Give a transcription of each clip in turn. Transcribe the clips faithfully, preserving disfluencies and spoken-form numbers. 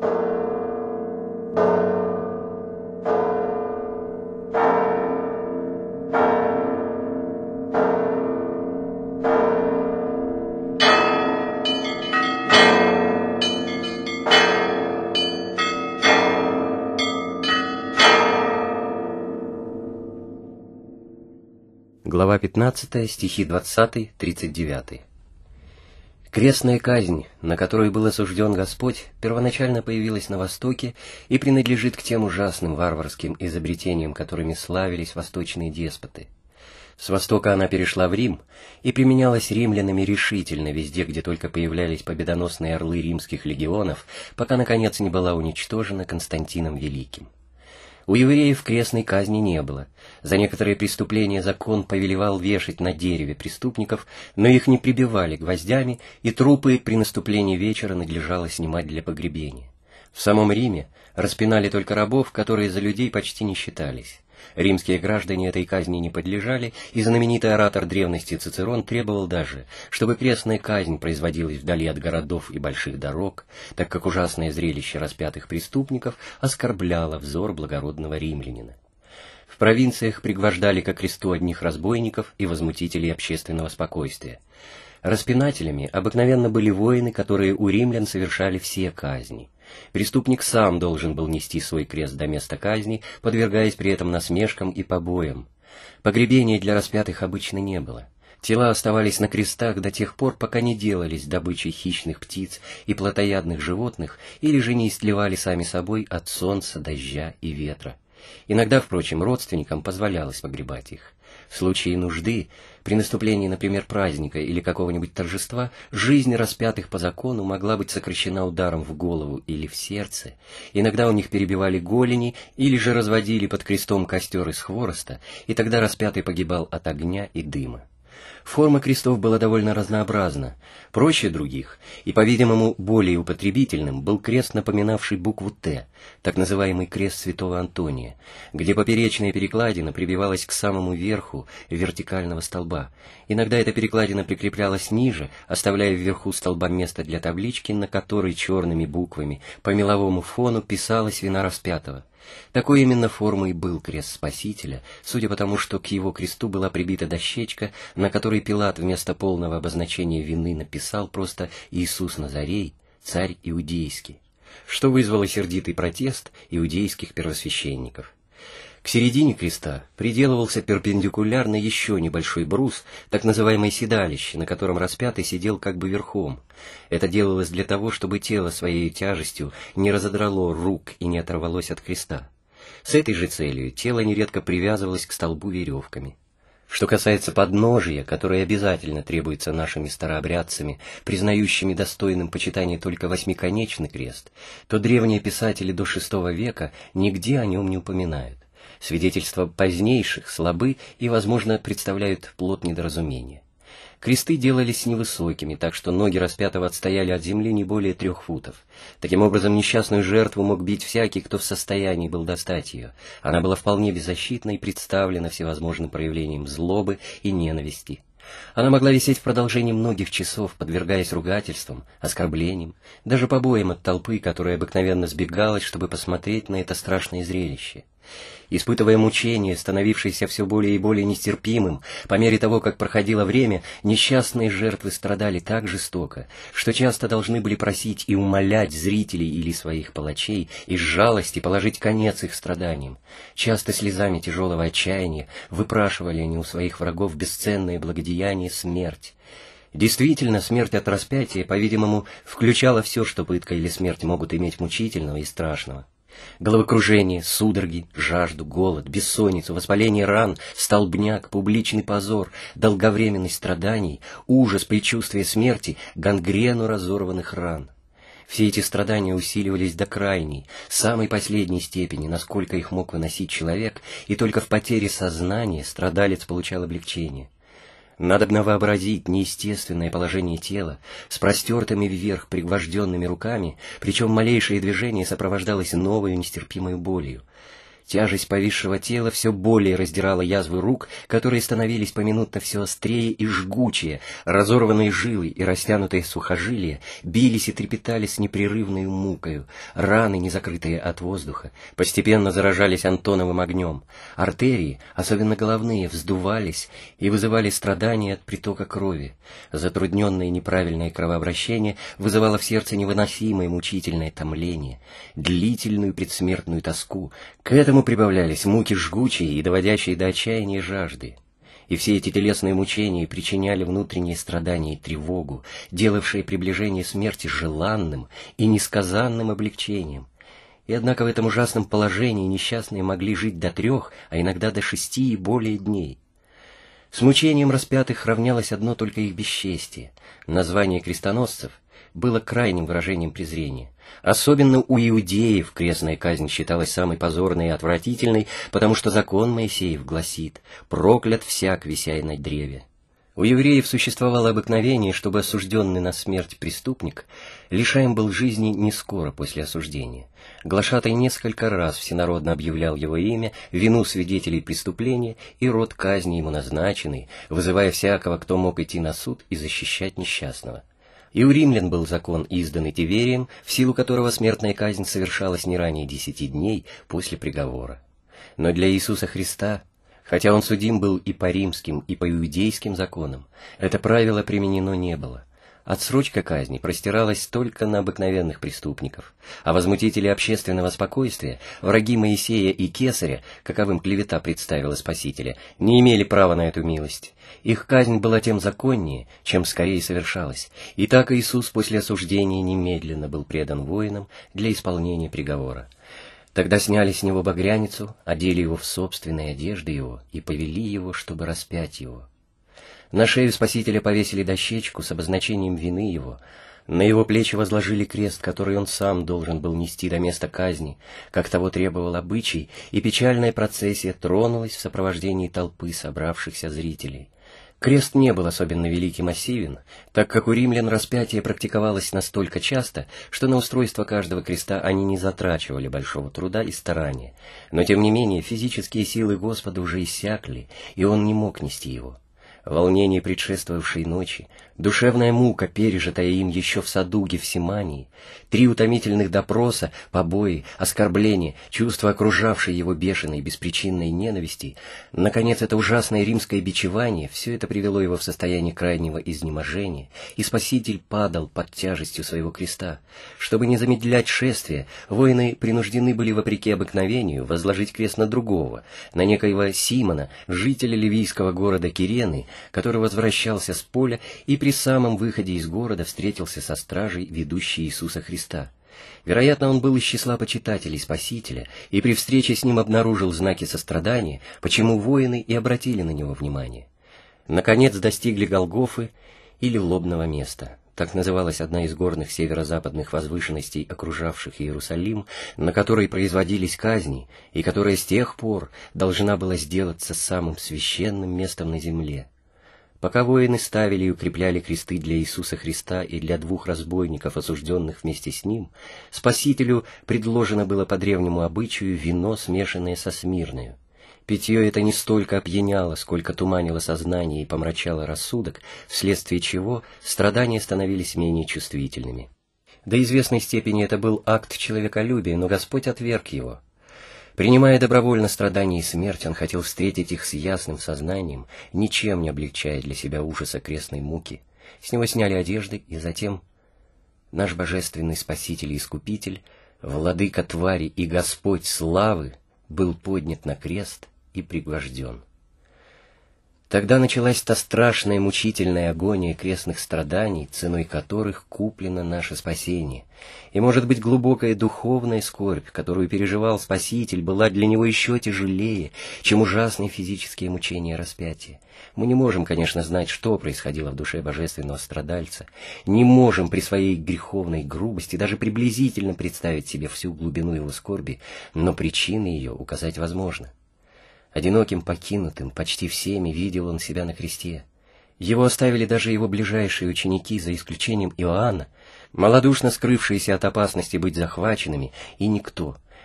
Глава пятнадцатая, стихи двадцатый тридцать девятый. Крестная казнь, на которую был осужден Господь, первоначально появилась на Востоке и принадлежит к тем ужасным варварским изобретениям, которыми славились восточные деспоты. С Востока она перешла в Рим и применялась римлянами решительно везде, где только появлялись победоносные орлы римских легионов, пока, наконец, не была уничтожена Константином Великим. У евреев крестной казни не было. За некоторые преступления закон повелевал вешать на дереве преступников, но их не прибивали гвоздями, и трупы при наступлении вечера надлежало снимать для погребения. В самом Риме распинали только рабов, которые за людей почти не считались. Римские граждане этой казни не подлежали, и знаменитый оратор древности Цицерон требовал даже, чтобы крестная казнь производилась вдали от городов и больших дорог, так как ужасное зрелище распятых преступников оскорбляло взор благородного римлянина. В провинциях пригвождали ко кресту одних разбойников и возмутителей общественного спокойствия. Распинателями обыкновенно были воины, которые у римлян совершали все казни. Преступник сам должен был нести свой крест до места казни, подвергаясь при этом насмешкам и побоям. Погребения для распятых обычно не было. Тела оставались на крестах до тех пор, пока не делались добычей хищных птиц и плотоядных животных, или же не истлевали сами собой от солнца, дождя и ветра. Иногда, впрочем, родственникам позволялось погребать их. В случае нужды, при наступлении, например, праздника или какого-нибудь торжества, жизнь распятых по закону могла быть сокращена ударом в голову или в сердце. Иногда у них перебивали голени или же разводили под крестом костер из хвороста, и тогда распятый погибал от огня и дыма. Форма крестов была довольно разнообразна. Проще других и, по-видимому, более употребительным был крест, напоминавший букву «Т», так называемый крест святого Антония, где поперечная перекладина прибивалась к самому верху вертикального столба. Иногда эта перекладина прикреплялась ниже, оставляя вверху столба место для таблички, на которой черными буквами по меловому фону писалась вина распятого. Такой именно формой был крест Спасителя, судя по тому, что к его кресту была прибита дощечка, на которой Пилат вместо полного обозначения вины написал просто «Иисус Назарей, царь иудейский», что вызвало сердитый протест иудейских первосвященников. К середине креста приделывался перпендикулярно еще небольшой брус, так называемое седалище, на котором распятый сидел как бы верхом. Это делалось для того, чтобы тело своей тяжестью не разодрало рук и не оторвалось от креста. С этой же целью тело нередко привязывалось к столбу веревками. Что касается подножия, которое обязательно требуется нашими старообрядцами, признающими достойным почитания только восьмиконечный крест, то древние писатели до шестого века нигде о нем не упоминают. Свидетельства позднейших слабы и, возможно, представляют плод недоразумения. Кресты делались невысокими, так что ноги распятого отстояли от земли не более трех футов. Таким образом, несчастную жертву мог бить всякий, кто в состоянии был достать ее. Она была вполне беззащитна и представлена всевозможным проявлением злобы и ненависти. Она могла висеть в продолжении многих часов, подвергаясь ругательствам, оскорблениям, даже побоям от толпы, которая обыкновенно сбегалась, чтобы посмотреть на это страшное зрелище. Испытывая мучение, становившееся все более и более нестерпимым, по мере того, как проходило время, несчастные жертвы страдали так жестоко, что часто должны были просить и умолять зрителей или своих палачей из жалости положить конец их страданиям. Часто слезами тяжелого отчаяния выпрашивали они у своих врагов бесценное благодеяние — смерть. Действительно, смерть от распятия, по-видимому, включала все, что пытка или смерть могут иметь мучительного и страшного. Головокружение, судороги, жажду, голод, бессонницу, воспаление ран, столбняк, публичный позор, долговременность страданий, ужас, предчувствие смерти, гангрену разорванных ран. Все эти страдания усиливались до крайней, самой последней степени, насколько их мог выносить человек, и только в потере сознания страдалец получал облегчение. Надобно вообразить неестественное положение тела с простертыми вверх пригвожденными руками, причем малейшее движение сопровождалось новой нестерпимой болью. Тяжесть повисшего тела все более раздирала язвы рук, которые становились поминутно все острее и жгучее, разорванные жилы и растянутые сухожилия бились и трепетали с непрерывной мукою, раны, не закрытые от воздуха, постепенно заражались антоновым огнем, артерии, особенно головные, вздувались и вызывали страдания от притока крови, затрудненное неправильное кровообращение вызывало в сердце невыносимое мучительное томление, длительную предсмертную тоску. К этому прибавлялись муки жгучие и доводящие до отчаяния жажды. И все эти телесные мучения причиняли внутренние страдания и тревогу, делавшие приближение смерти желанным и несказанным облегчением. И однако в этом ужасном положении несчастные могли жить до трех, а иногда до шести и более дней. С мучением распятых равнялось одно только их бесчестие. Название крестоносцев было крайним выражением презрения. Особенно у иудеев крестная казнь считалась самой позорной и отвратительной, потому что закон Моисеев гласит: «Проклят всяк, вися на древе». У евреев существовало обыкновение, чтобы осужденный на смерть преступник лишаем был жизни не скоро после осуждения. Глашатай несколько раз всенародно объявлял его имя, вину свидетелей преступления и род казни ему назначенный, вызывая всякого, кто мог идти на суд и защищать несчастного. И у римлян был закон, изданный Тиверием, в силу которого смертная казнь совершалась не ранее десяти дней после приговора. Но для Иисуса Христа, хотя он судим был и по римским, и по иудейским законам, это правило применено не было. Отсрочка казни простиралась только на обыкновенных преступников, а возмутители общественного спокойствия, враги Моисея и Кесаря, каковым клевета представила Спасителя, не имели права на эту милость. Их казнь была тем законнее, чем скорее совершалась, и так Иисус после осуждения немедленно был предан воинам для исполнения приговора. Тогда сняли с него багряницу, одели его в собственные одежды его и повели его, чтобы распять его. На шею Спасителя повесили дощечку с обозначением вины его, на его плечи возложили крест, который он сам должен был нести до места казни, как того требовал обычай, и печальная процессия тронулась в сопровождении толпы собравшихся зрителей. Крест не был особенно велик и массивен, так как у римлян распятие практиковалось настолько часто, что на устройство каждого креста они не затрачивали большого труда и старания, но тем не менее физические силы Господа уже иссякли, и он не мог нести его. Волнение предшествовавшей ночи, душевная мука, пережитая им еще в саду Гефсимании, три утомительных допроса, побои, оскорбления, чувства, окружавшие его бешеной беспричинной ненависти, наконец, это ужасное римское бичевание, все это привело его в состояние крайнего изнеможения, и Спаситель падал под тяжестью своего креста. Чтобы не замедлять шествие, воины принуждены были, вопреки обыкновению, возложить крест на другого, на некоего Симона, жителя ливийского города Кирены, который возвращался с поля и при самом выходе из города встретился со стражей, ведущей Иисуса Христа. Вероятно, он был из числа почитателей Спасителя, и при встрече с ним обнаружил знаки сострадания, почему воины и обратили на него внимание. Наконец достигли Голгофы или лобного места. Так называлась одна из горных северо-западных возвышенностей, окружавших Иерусалим, на которой производились казни, и которая с тех пор должна была сделаться самым священным местом на земле. Пока воины ставили и укрепляли кресты для Иисуса Христа и для двух разбойников, осужденных вместе с ним, Спасителю предложено было по древнему обычаю вино, смешанное со смирною. Питье это не столько опьяняло, сколько туманило сознание и помрачало рассудок, вследствие чего страдания становились менее чувствительными. До известной степени это был акт человеколюбия, но Господь отверг его. Принимая добровольно страдания и смерть, он хотел встретить их с ясным сознанием, ничем не облегчая для себя ужаса крестной муки. С него сняли одежды, и затем наш божественный Спаситель и Искупитель, Владыка твари и Господь славы, был поднят на крест и пригвожден. Тогда началась та страшная мучительная агония крестных страданий, ценой которых куплено наше спасение. И, может быть, глубокая духовная скорбь, которую переживал Спаситель, была для него еще тяжелее, чем ужасные физические мучения распятия. Мы не можем, конечно, знать, что происходило в душе божественного страдальца, не можем при своей греховной грубости даже приблизительно представить себе всю глубину его скорби, но причины ее указать возможно. Одиноким, покинутым, почти всеми видел он себя на кресте. Его оставили даже его ближайшие ученики, за исключением Иоанна, малодушно скрывшиеся от опасности быть захваченными, и никто,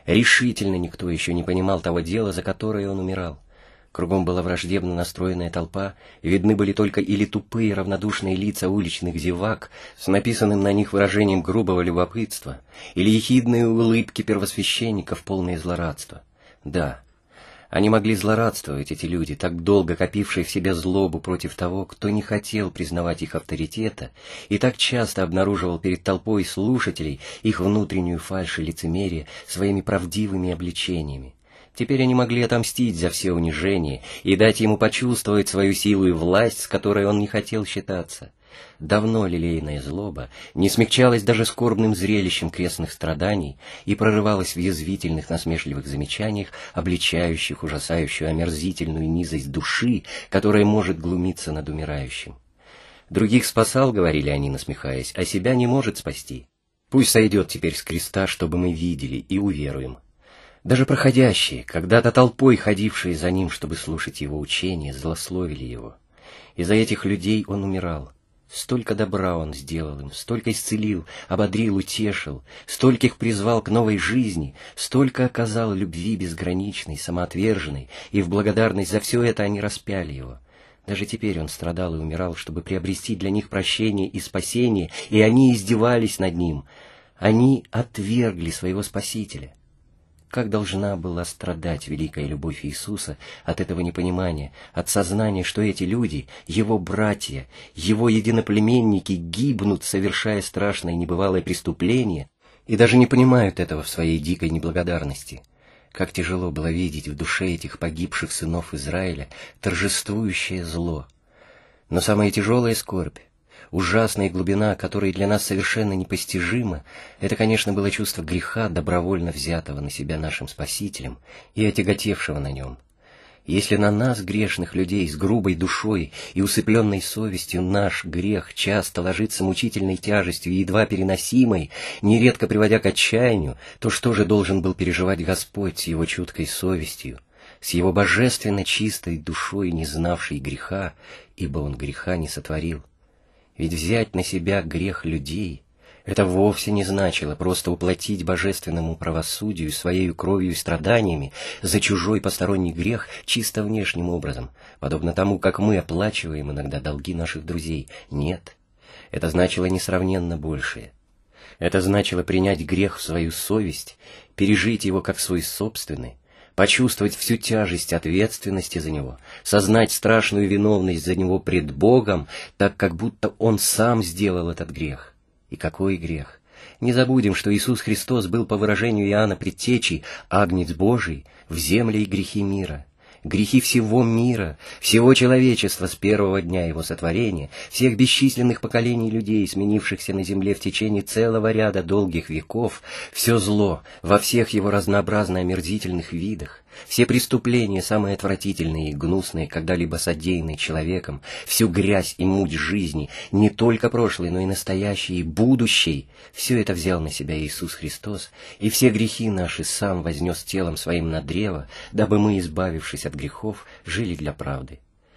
Решительно никто еще не понимал того дела, за которое он умирал. Кругом была враждебно настроенная толпа, и видны были только или тупые равнодушные лица уличных зевак с написанным на них выражением грубого любопытства, или ехидные улыбки первосвященников, полные злорадства. Да, они могли злорадствовать, эти люди, так долго копившие в себе злобу против того, кто не хотел признавать их авторитета, и так часто обнаруживал перед толпой слушателей их внутреннюю фальшь и лицемерие своими правдивыми обличениями. Теперь они могли отомстить за все унижения и дать ему почувствовать свою силу и власть, с которой он не хотел считаться. Давно лелеянная злоба не смягчалась даже скорбным зрелищем крестных страданий и прорывалась в язвительных насмешливых замечаниях, обличающих ужасающую омерзительную низость души, которая может глумиться над умирающим. Других спасал, говорили они, насмехаясь, а себя не может спасти. Пусть сойдет теперь с креста, чтобы мы видели и уверуем. Даже проходящие, когда-то толпой ходившие за ним, чтобы слушать его учения, злословили его. Из-за этих людей он умирал. Столько добра он сделал им, столько исцелил, ободрил, утешил, стольких призвал к новой жизни, столько оказал любви безграничной, самоотверженной, и в благодарность за все это они распяли его. Даже теперь он страдал и умирал, чтобы приобрести для них прощение и спасение, и они издевались над ним. Они отвергли своего Спасителя. Как должна была страдать великая любовь Иисуса от этого непонимания, от сознания, что эти люди, его братья, его единоплеменники, гибнут, совершая страшное небывалое преступление, и даже не понимают этого в своей дикой неблагодарности. Как тяжело было видеть в душе этих погибших сынов Израиля торжествующее зло. Но самая тяжелая скорбь, ужасная глубина, которая для нас совершенно непостижима, это, конечно, было чувство греха, добровольно взятого на себя нашим Спасителем и отяготевшего на нем. Если на нас, грешных людей, с грубой душой и усыпленной совестью, наш грех часто ложится мучительной тяжестью и едва переносимой, нередко приводя к отчаянию, то что же должен был переживать Господь с его чуткой совестью, с его божественно чистой душой, не знавшей греха, ибо он греха не сотворил? Ведь взять на себя грех людей — это вовсе не значило просто уплатить божественному правосудию своею кровью и страданиями за чужой посторонний грех чисто внешним образом, подобно тому, как мы оплачиваем иногда долги наших друзей. Нет, это значило несравненно большее. Это значило принять грех в свою совесть, пережить его как свой собственный, почувствовать всю тяжесть ответственности за него, сознать страшную виновность за него пред Богом, так как будто Он сам сделал этот грех. И какой грех! Не забудем, что Иисус Христос был, по выражению Иоанна Предтечи, Агнец Божий в земле и грехи мира. Грехи всего мира, всего человечества с первого дня его сотворения, всех бесчисленных поколений людей, сменившихся на земле в течение целого ряда долгих веков, все зло во всех его разнообразно омерзительных видах, все преступления, самые отвратительные и гнусные, когда-либо содеянные человеком, всю грязь и муть жизни, не только прошлой, но и настоящей и будущей, все это взял на себя Иисус Христос, и все грехи наши сам вознес телом своим на древо, дабы мы, избавившись от грехов, жили для правды.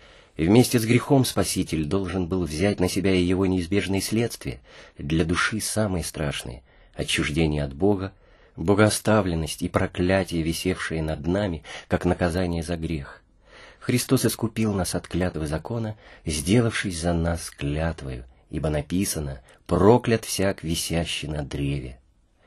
И вместе с грехом Спаситель должен был взять на себя и его неизбежные следствия, для души самые страшные — отчуждение от Бога, богооставленность и проклятие, висевшие над нами, как наказание за грех. Христос искупил нас от клятвы закона, сделавшись за нас клятвою, ибо написано: «Проклят всяк, висящий на древе».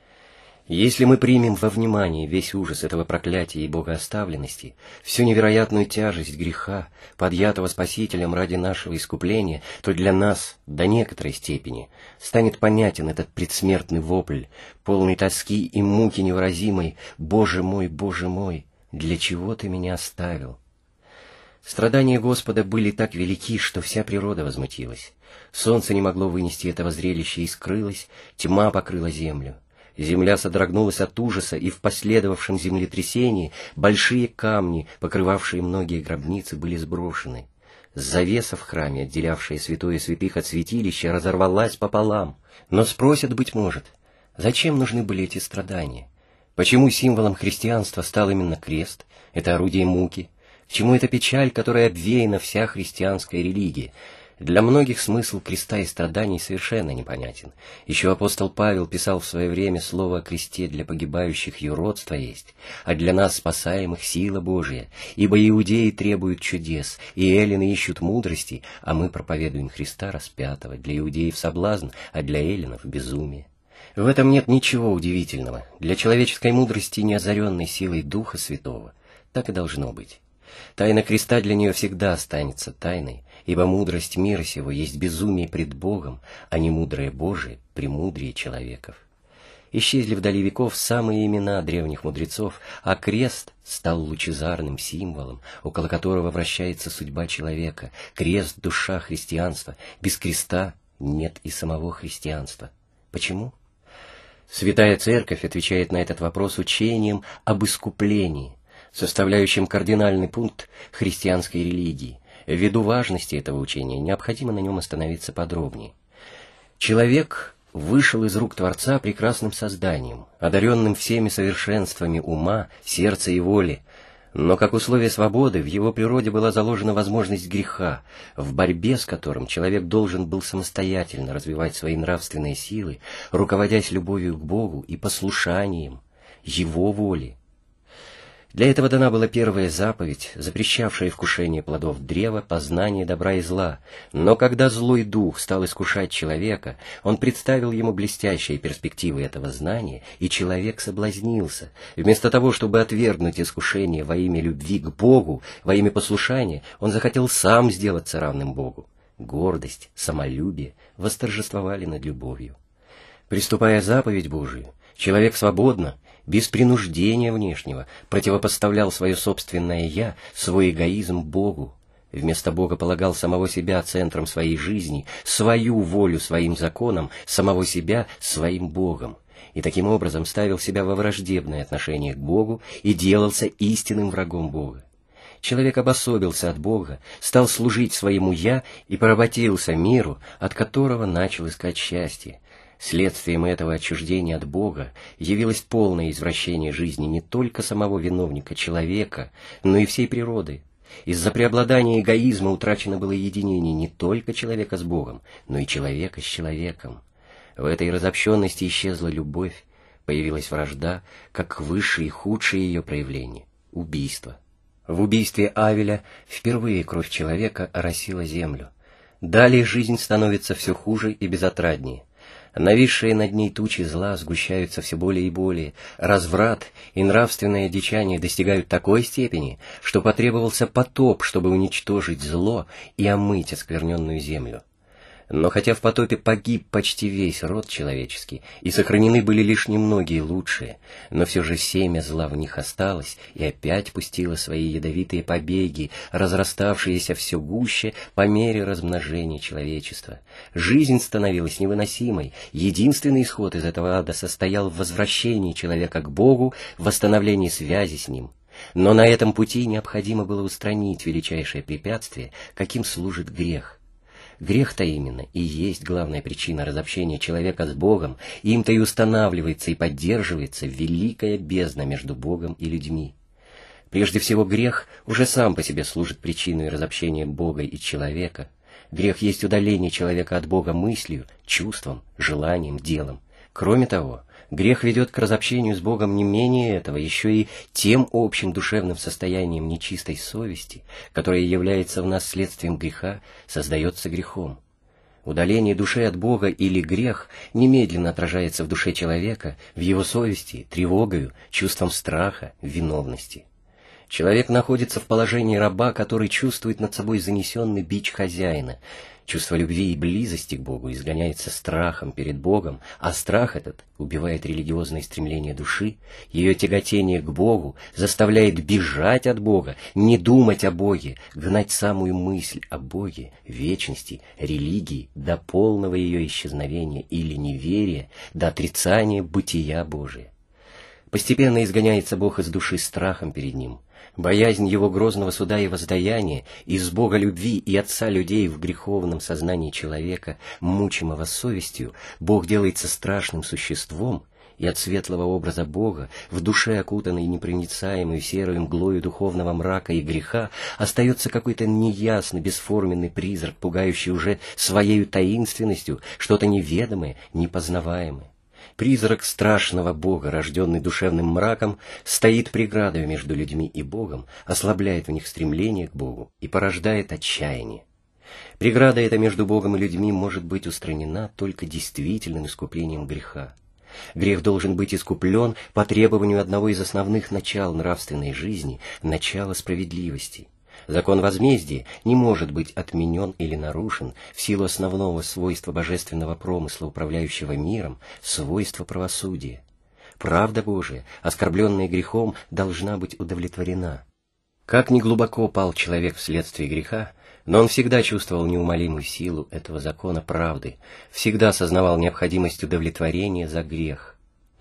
Если мы примем во внимание весь ужас этого проклятия и богооставленности, всю невероятную тяжесть греха, подъятого Спасителем ради нашего искупления, то для нас, до некоторой степени, станет понятен этот предсмертный вопль, полный тоски и муки невыразимой: «Боже мой, Боже мой, для чего Ты меня оставил?» Страдания Господа были так велики, что вся природа возмутилась. Солнце не могло вынести этого зрелища и скрылось, тьма покрыла землю. Земля содрогнулась от ужаса, и в последовавшем землетрясении большие камни, покрывавшие многие гробницы, были сброшены. Завеса в храме, отделявшая святое святых от святилища, разорвалась пополам. Но спросят, быть может, зачем нужны были эти страдания? Почему символом христианства стал именно крест, это орудие муки? К чему эта печаль, которой обвеяна вся христианская религия? Для многих смысл креста и страданий совершенно непонятен. Еще апостол Павел писал в свое время: слово о кресте для погибающих юродство есть, а для нас спасаемых сила Божия, ибо иудеи требуют чудес, и эллины ищут мудрости, а мы проповедуем Христа распятого, для иудеев соблазн, а для эллинов безумие. В этом нет ничего удивительного. Для человеческой мудрости, не озаренной силой Духа Святого, так и должно быть. Тайна креста для нее всегда останется тайной, ибо мудрость мира сего есть безумие пред Богом, а не мудрое Божие премудрее человеков. Исчезли вдали веков самые имена древних мудрецов, а крест стал лучезарным символом, около которого вращается судьба человека. Крест — душа христианства. Без креста нет и самого христианства. Почему? Святая Церковь отвечает на этот вопрос учением об искуплении, составляющим кардинальный пункт христианской религии. Ввиду важности этого учения необходимо на нем остановиться подробнее. Человек вышел из рук Творца прекрасным созданием, одаренным всеми совершенствами ума, сердца и воли, но как условие свободы в его природе была заложена возможность греха, в борьбе с которым человек должен был самостоятельно развивать свои нравственные силы, руководясь любовью к Богу и послушанием Его воли. Для этого дана была первая заповедь, запрещавшая вкушение плодов древа, познание добра и зла. Но когда злой дух стал искушать человека, он представил ему блестящие перспективы этого знания, и человек соблазнился. Вместо того, чтобы отвергнуть искушение во имя любви к Богу, во имя послушания, он захотел сам сделаться равным Богу. Гордость, самолюбие восторжествовали над любовью. Приступая заповедь Божию, человек свободно, без принуждения внешнего, противопоставлял свое собственное «я», свой эгоизм Богу. Вместо Бога полагал самого себя центром своей жизни, свою волю своим законом, самого себя своим Богом. И таким образом ставил себя во враждебное отношение к Богу и делался истинным врагом Бога. Человек обособился от Бога, стал служить своему «я» и поработился миру, от которого начал искать счастье. Следствием этого отчуждения от Бога явилось полное извращение жизни не только самого виновника, человека, но и всей природы. Из-за преобладания эгоизма утрачено было единение не только человека с Богом, но и человека с человеком. В этой разобщенности исчезла любовь, появилась вражда, как высшее и худшее ее проявление — убийство. В убийстве Авеля впервые кровь человека оросила землю. Далее жизнь становится все хуже и безотраднее. Нависшие над ней тучи зла сгущаются все более и более. Разврат и нравственное дичание достигают такой степени, что потребовался потоп, чтобы уничтожить зло и омыть оскверненную землю. Но хотя в потопе погиб почти весь род человеческий, и сохранены были лишь немногие лучшие, но все же семя зла в них осталось и опять пустило свои ядовитые побеги, разраставшиеся все гуще по мере размножения человечества. Жизнь становилась невыносимой, единственный исход из этого ада состоял в возвращении человека к Богу, в восстановлении связи с Ним. Но на этом пути необходимо было устранить величайшее препятствие, каким служит грех. Грех-то именно и есть главная причина разобщения человека с Богом, им-то и устанавливается и поддерживается великая бездна между Богом и людьми. Прежде всего, грех уже сам по себе служит причиной разобщения Бога и человека. Грех есть удаление человека от Бога мыслью, чувством, желанием, делом. Кроме того, грех ведет к разобщению с Богом не менее этого, еще и тем общим душевным состоянием нечистой совести, которое является в нас следствием греха, создается грехом. Удаление души от Бога или грех немедленно отражается в душе человека, в его совести, тревогою, чувством страха, виновности. Человек находится в положении раба, который чувствует над собой занесенный бич хозяина. Чувство любви и близости к Богу изгоняется страхом перед Богом, а страх этот убивает религиозные стремления души, ее тяготение к Богу заставляет бежать от Бога, не думать о Боге, гнать самую мысль о Боге, вечности, религии до полного ее исчезновения или неверия, до отрицания бытия Божия. Постепенно изгоняется Бог из души страхом перед Ним. Боязнь Его грозного суда и воздаяния, из Бога любви и Отца людей в греховном сознании человека, мучимого совестью, Бог делается страшным существом и от светлого образа Бога, в душе, окутанной непроницаемой серой мглою духовного мрака и греха, остается какой-то неясный, бесформенный призрак, пугающий уже своею таинственностью что-то неведомое, непознаваемое. Призрак страшного Бога, рожденный душевным мраком, стоит преградой между людьми и Богом, ослабляет в них стремление к Богу и порождает отчаяние. Преграда эта между Богом и людьми может быть устранена только действительным искуплением греха. Грех должен быть искуплен по требованию одного из основных начал нравственной жизни – начала справедливости. Закон возмездия не может быть отменен или нарушен в силу основного свойства божественного промысла, управляющего миром, свойства правосудия. Правда Божия, оскорбленная грехом, должна быть удовлетворена. Как ни глубоко пал человек вследствие греха, но он всегда чувствовал неумолимую силу этого закона правды, всегда сознавал необходимость удовлетворения за грех.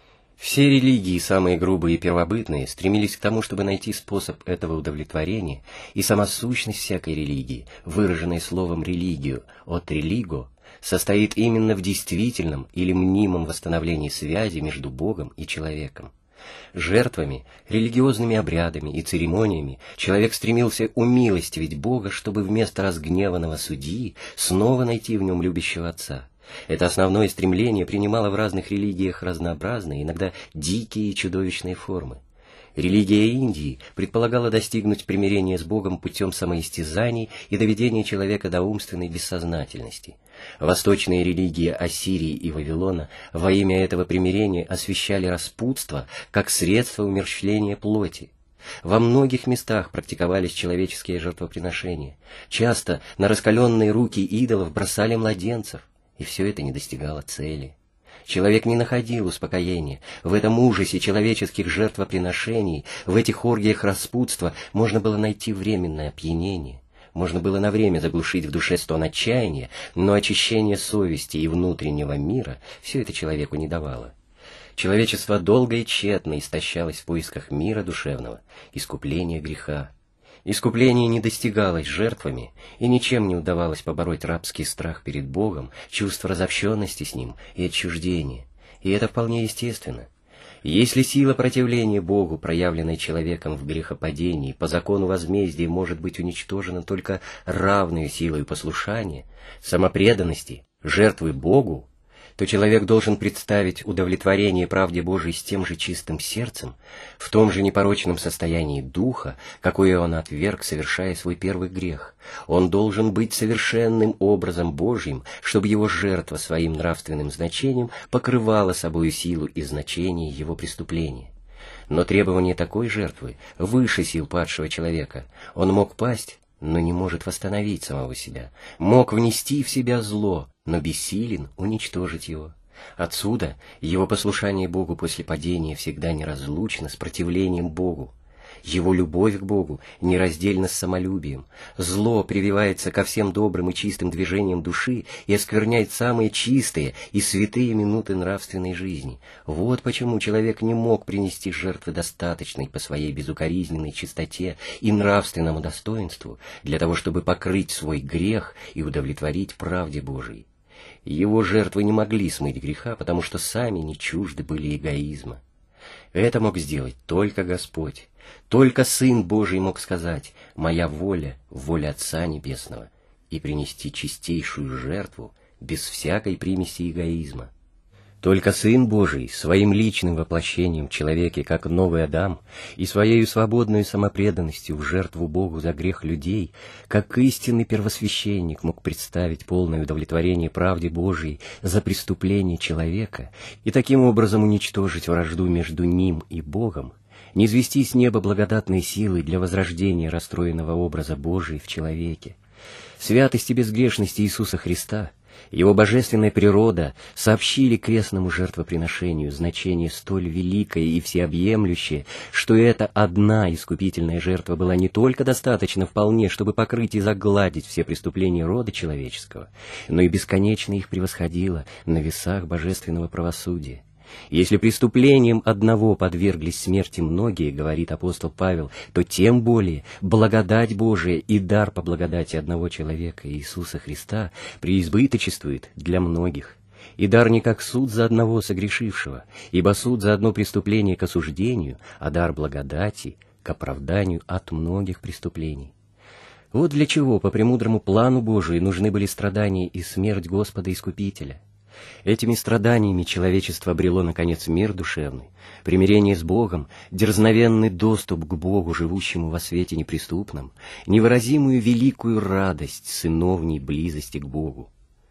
Все религии, самые грубые и первобытные, стремились к тому, чтобы найти способ этого удовлетворения, и сама сущность всякой религии, выраженная словом «религию» от «религо», состоит именно в действительном или мнимом восстановлении связи между Богом и человеком. Жертвами, религиозными обрядами и церемониями человек стремился умилостивить Бога, чтобы вместо разгневанного судьи снова найти в нем любящего Отца. Это основное стремление принимало в разных религиях разнообразные, иногда дикие и чудовищные формы. Религия Индии предполагала достигнуть примирения с Богом путем самоистязаний и доведения человека до умственной бессознательности. Восточные религии Ассирии и Вавилона во имя этого примирения освящали распутство как средство умерщвления плоти. Во многих местах практиковались человеческие жертвоприношения. Часто на раскаленные руки идолов бросали младенцев, и все это не достигало цели. Человек не находил успокоения. В этом ужасе человеческих жертвоприношений, в этих оргиях распутства можно было найти временное опьянение. Можно было на время заглушить в душе стон отчаяния, но очищение совести и внутреннего мира все это человеку не давало. Человечество долго и тщетно истощалось в поисках мира душевного, искупления греха. Искупление не достигалось жертвами, и ничем не удавалось побороть рабский страх перед Богом, чувство разобщенности с Ним и отчуждения. И это вполне естественно. Если сила противления Богу, проявленная человеком в грехопадении, по закону возмездия может быть уничтожена только равной силой послушания, самопреданности, жертвы Богу, то человек должен представить удовлетворение правде Божией с тем же чистым сердцем, в том же непорочном состоянии духа, какое он отверг, совершая свой первый грех. Он должен быть совершенным образом Божьим, чтобы его жертва своим нравственным значением покрывала собою силу и значение его преступления. Но требование такой жертвы выше сил падшего человека. Он мог пасть, но не может восстановить самого себя, мог внести в себя зло, но бессилен уничтожить его. Отсюда его послушание Богу после падения всегда неразлучно с противлением Богу. Его любовь к Богу нераздельна с самолюбием. Зло прививается ко всем добрым и чистым движениям души и оскверняет самые чистые и святые минуты нравственной жизни. Вот почему человек не мог принести жертвы достаточной по своей безукоризненной чистоте и нравственному достоинству для того, чтобы покрыть свой грех и удовлетворить правде Божией. Его жертвы не могли смыть греха, потому что сами не чужды были эгоизма. Это мог сделать только Господь. Только Сын Божий мог сказать «Моя воля, воля Отца Небесного» и принести чистейшую жертву без всякой примеси эгоизма. Только Сын Божий своим личным воплощением в человеке, как новый Адам, и своей свободной самопреданностью в жертву Богу за грех людей, как истинный первосвященник мог представить полное удовлетворение правде Божией за преступление человека и таким образом уничтожить вражду между ним и Богом, низвести с неба благодатные силы для возрождения расстроенного образа Божия в человеке. Святость и безгрешность Иисуса Христа, Его божественная природа сообщили крестному жертвоприношению значение столь великое и всеобъемлющее, что эта одна искупительная жертва была не только достаточно вполне, чтобы покрыть и загладить все преступления рода человеческого, но и бесконечно их превосходила на весах божественного правосудия. Если преступлением одного подверглись смерти многие, говорит апостол Павел, то тем более благодать Божия и дар по благодати одного человека, Иисуса Христа, преизбыточествует для многих. И дар не как суд за одного согрешившего, ибо суд за одно преступление к осуждению, а дар благодати к оправданию от многих преступлений. Вот для чего по премудрому плану Божию нужны были страдания и смерть Господа Искупителя. Этими страданиями человечество обрело, наконец, мир душевный, примирение с Богом, дерзновенный доступ к Богу, живущему во свете неприступном, невыразимую великую радость сыновней близости к Богу.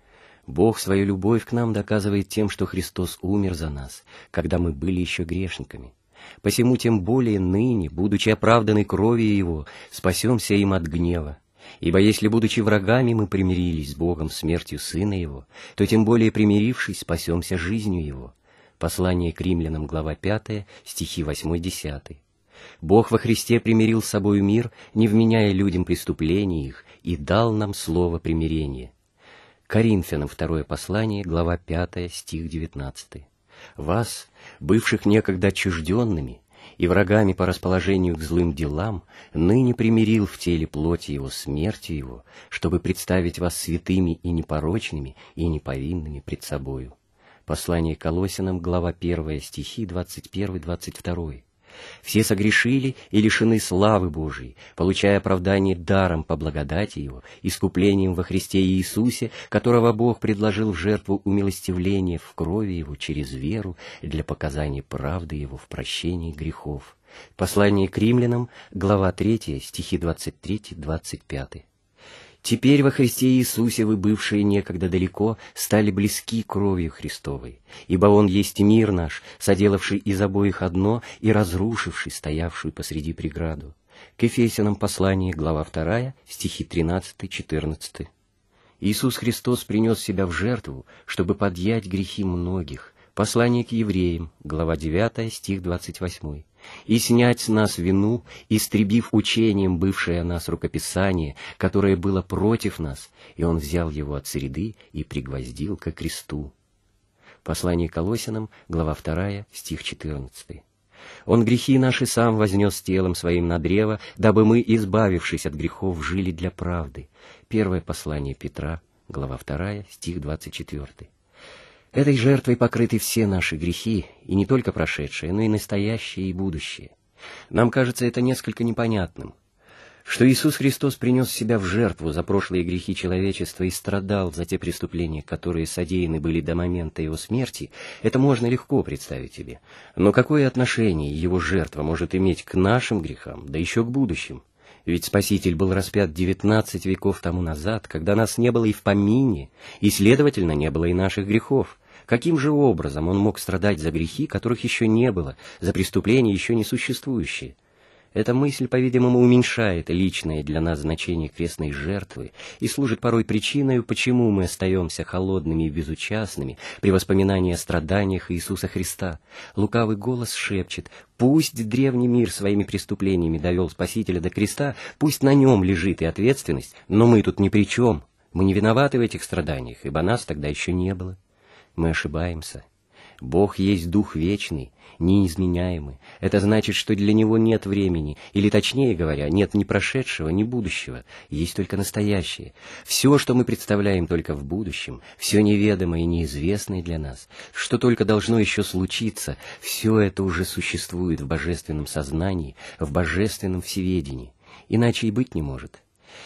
Бог свою любовь к нам доказывает тем, что Христос умер за нас, когда мы были еще грешниками. Посему тем более ныне, будучи оправданы кровью Его, спасемся им от гнева. Ибо если, будучи врагами, мы примирились с Богом смертью Сына Его, то тем более примирившись, спасемся жизнью Его. Послание к римлянам, глава пятая, стихи восьмой-десятый. Бог во Христе примирил с собою мир, не вменяя людям преступлений их, и дал нам слово примирения. Коринфянам, второе послание, глава пятая, стих девятнадцатый. Вас, бывших некогда отчужденными и врагами по расположению к злым делам, ныне примирил в теле плоти Его смертью Его, чтобы представить вас святыми и непорочными и неповинными пред собою. Послание к Колоссянам, глава первая, стихи двадцать один-двадцать два. Все согрешили и лишены славы Божией, получая оправдание даром по благодати Его, искуплением во Христе Иисусе, которого Бог предложил в жертву умилостивления в крови Его через веру для показания правды Его в прощении грехов. Послание к римлянам, глава третья, стихи двадцать три-двадцать пять. Теперь во Христе Иисусе вы, бывшие некогда далеко, стали близки кровью Христовой, ибо Он есть мир наш, соделавший из обоих одно и разрушивший стоявшую посреди преграду. К Ефесянам послание, глава вторая, стихи тринадцать-четырнадцать. Иисус Христос принес себя в жертву, чтобы подъять грехи многих. Послание к Евреям, глава девятая, стих двадцать восемь. «И снять с нас вину, истребив учением бывшее о нас рукописание, которое было против нас, и Он взял его от среды и пригвоздил ко кресту». Послание к Колоссянам, глава вторая, стих четырнадцатый. «Он грехи наши сам вознес телом своим на древо, дабы мы, избавившись от грехов, жили для правды». Первое послание Петра, глава вторая, стих двадцать четвёртый. Этой жертвой покрыты все наши грехи, и не только прошедшие, но и настоящие и будущие. Нам кажется это несколько непонятным, что Иисус Христос принес себя в жертву за прошлые грехи человечества и страдал за те преступления, которые содеяны были до момента Его смерти, это можно легко представить себе. Но какое отношение Его жертва может иметь к нашим грехам, да еще к будущим? Ведь Спаситель был распят девятнадцать веков тому назад, когда нас не было и в помине, и, следовательно, не было и наших грехов. Каким же образом Он мог страдать за грехи, которых еще не было, за преступления, еще не существующие? Эта мысль, по-видимому, уменьшает личное для нас значение крестной жертвы и служит порой причиной, почему мы остаемся холодными и безучастными при воспоминании о страданиях Иисуса Христа. Лукавый голос шепчет: пусть древний мир своими преступлениями довел Спасителя до креста, пусть на нем лежит и ответственность, но мы тут ни при чем, мы не виноваты в этих страданиях, ибо нас тогда еще не было. Мы ошибаемся. Бог есть Дух вечный, неизменяемый. Это значит, что для Него нет времени, или, точнее говоря, нет ни прошедшего, ни будущего, есть только настоящее. Все, что мы представляем только в будущем, все неведомое и неизвестное для нас, что только должно еще случиться, все это уже существует в божественном сознании, в божественном всеведении. Иначе и быть не может.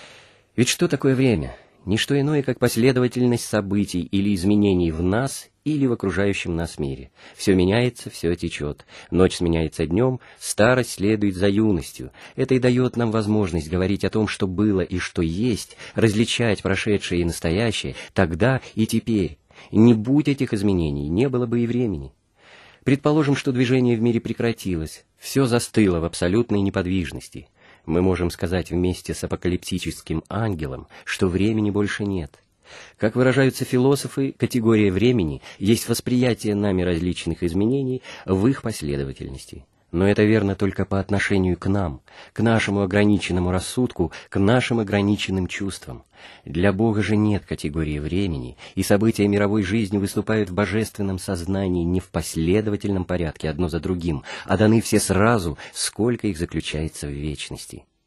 Ведь что такое время? Ничто иное, как последовательность событий или изменений в нас или в окружающем нас мире. Все меняется, все течет. Ночь сменяется днем, старость следует за юностью. Это и дает нам возможность говорить о том, что было и что есть, различать прошедшее и настоящее, тогда и теперь. Не будь этих изменений, не было бы и времени. Предположим, что движение в мире прекратилось, все застыло в абсолютной неподвижности. Мы можем сказать вместе с апокалиптическим ангелом, что времени больше нет. Как выражаются философы, категория времени есть восприятие нами различных изменений в их последовательности. Но это верно только по отношению к нам, к нашему ограниченному рассудку, к нашим ограниченным чувствам. Для Бога же нет категории времени, и события мировой жизни выступают в божественном сознании не в последовательном порядке одно за другим, а даны все сразу, сколько их заключается в вечности.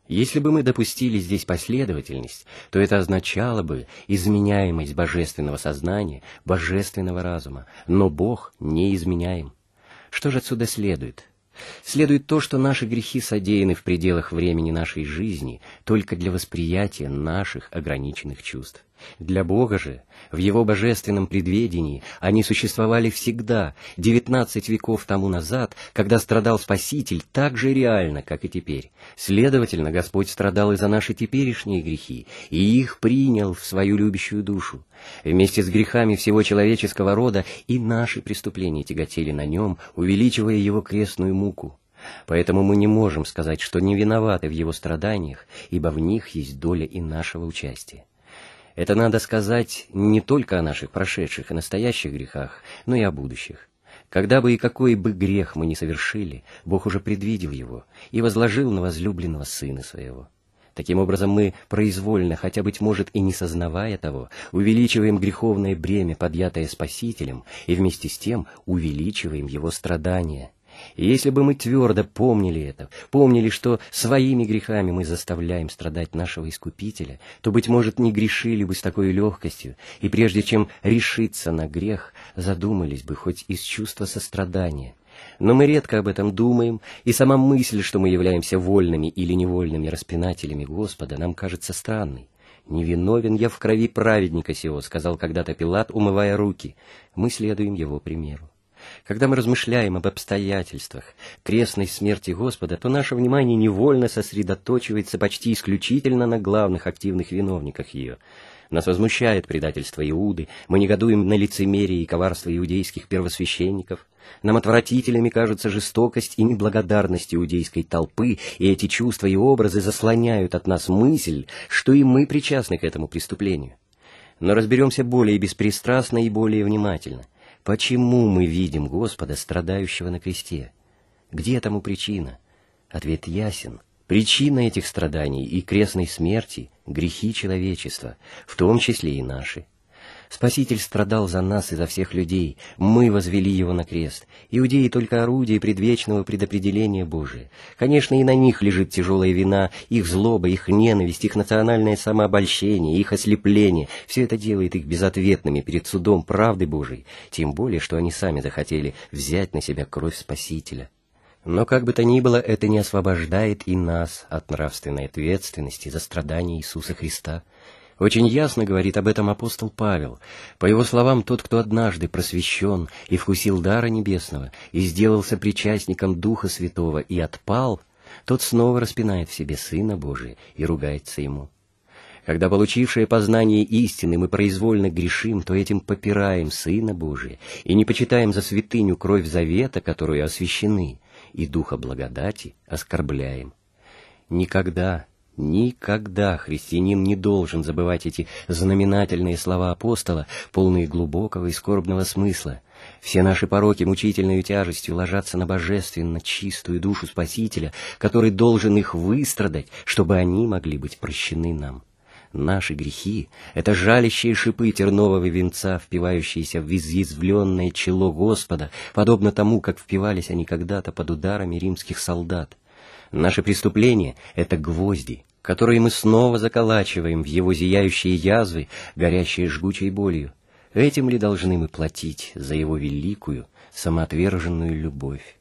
Если бы мы допустили здесь последовательность, то это означало бы изменяемость божественного сознания, божественного разума, но Бог не изменяем. Что же отсюда следует? Следует то, что наши грехи содеяны в пределах времени нашей жизни только для восприятия наших ограниченных чувств. Для Бога же, в Его божественном предведении, они существовали всегда, девятнадцать веков тому назад, когда страдал Спаситель так же реально, как и теперь. Следовательно, Господь страдал и за наши теперешние грехи, и их принял в свою любящую душу. Вместе с грехами всего человеческого рода и наши преступления тяготели на Нем, увеличивая Его крестную муку. Поэтому мы не можем сказать, что не виноваты в Его страданиях, ибо в них есть доля и нашего участия. Это надо сказать не только о наших прошедших и настоящих грехах, но и о будущих. Когда бы и какой бы грех мы ни совершили, Бог уже предвидел его и возложил на возлюбленного Сына Своего. Таким образом, мы произвольно, хотя, быть может, и не сознавая того, увеличиваем греховное бремя, подъятое Спасителем, и вместе с тем увеличиваем его страдания. И если бы мы твердо помнили это, помнили, что своими грехами мы заставляем страдать нашего Искупителя, то, быть может, не грешили бы с такой легкостью, и прежде чем решиться на грех, задумались бы хоть из чувства сострадания. Но мы редко об этом думаем, и сама мысль, что мы являемся вольными или невольными распинателями Господа, нам кажется странной. «Невиновен я в крови праведника сего», — сказал когда-то Пилат, умывая руки. Мы следуем его примеру. Когда мы размышляем об обстоятельствах крестной смерти Господа, то наше внимание невольно сосредоточивается почти исключительно на главных активных виновниках ее. Нас возмущает предательство Иуды, мы негодуем на лицемерие и коварство иудейских первосвященников. Нам отвратителями кажутся жестокость и неблагодарность иудейской толпы, и эти чувства и образы заслоняют от нас мысль, что и мы причастны к этому преступлению. Но разберемся более беспристрастно и более внимательно. Почему мы видим Господа, страдающего на кресте? Где тому причина? Ответ ясен. Причина этих страданий и крестной смерти — грехи человечества, в том числе и наши. Спаситель страдал за нас и за всех людей, мы возвели Его на крест. Иудеи — только орудие предвечного предопределения Божия. Конечно, и на них лежит тяжелая вина, их злоба, их ненависть, их национальное самообольщение, их ослепление. Все это делает их безответными перед судом правды Божией, тем более, что они сами захотели взять на себя кровь Спасителя. Но как бы то ни было, это не освобождает и нас от нравственной ответственности за страдания Иисуса Христа. Очень ясно говорит об этом апостол Павел. По его словам, тот, кто однажды просвещен и вкусил дара небесного, и сделался причастником Духа Святого и отпал, тот снова распинает в себе Сына Божия и ругается Ему. Когда, получившие познание истины, мы произвольно грешим, то этим попираем Сына Божия и не почитаем за святыню кровь завета, которую освящены, и Духа благодати оскорбляем. Никогда, никогда христианин не должен забывать эти знаменательные слова апостола, полные глубокого и скорбного смысла. Все наши пороки мучительной тяжестью ложатся на божественно чистую душу Спасителя, который должен их выстрадать, чтобы они могли быть прощены нам. Наши грехи — это жалящие шипы тернового венца, впивающиеся в изъязвленное чело Господа, подобно тому, как впивались они когда-то под ударами римских солдат. Наши преступления — это гвозди, которые мы снова заколачиваем в Его зияющие язвы, горящие жгучей болью. Этим ли должны мы платить за Его великую, самоотверженную любовь?